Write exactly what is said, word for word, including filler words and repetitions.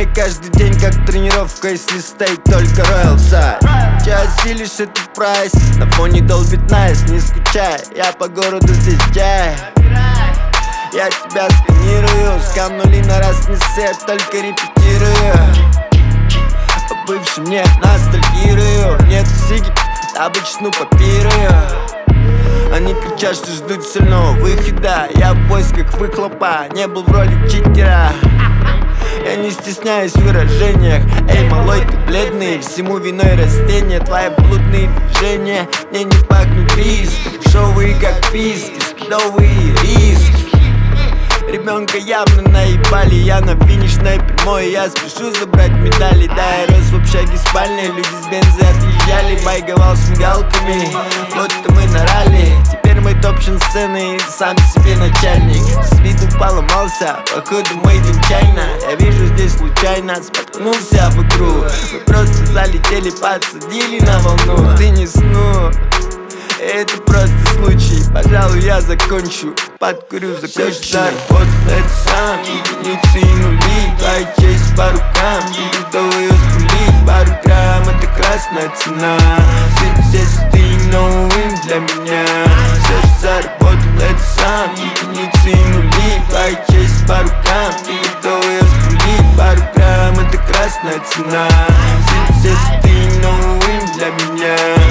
мне каждый день как тренировка, если стоит только Royal Side. Че осилишь этот прайс, на фоне долбит найс, не скучай, я по городу здесь джай. Я тебя сканирую, скамнули на раз не сет, только репетирую. По бывшим нет, ностальгирую, нет сиги, обычно попирую. Они кричат, что ждут сильного выхода, я в поисках выхлопа, не был в роли читера. Я не стесняюсь в выражениях. Эй, малой, ты бледный, всему виной растения. Твои блудные движения мне не пахнут риском. Шоуы как писки, спидовые риски. Ребенка явно наебали, я на финишной прямой. Я спешу забрать медали, да, я рос в общаге спальной. Люди с бензы отъезжали, байговал с мигалками. Вот-то мы на ралли, теперь мы топчем сцены и сам себе начальник. С виду поломался, походу мой день чайна. Я вижу здесь случайно, споткнулся об игру. Мы просто залетели, подсадили на волну. Ты не сну, это просто случай, пожалуй, я закончу, подкурю, закончу. Вот это сам, единицы и нули, твоя честь по рукам, ты готова ее скулить. Пару грамм, это красная цена, все ты новым для меня. Все же заработал это сам, единицы и нули, твоя честь по рукам, ты готова ее скулить. Пару грамм, это красная цена, все ты новым для меня.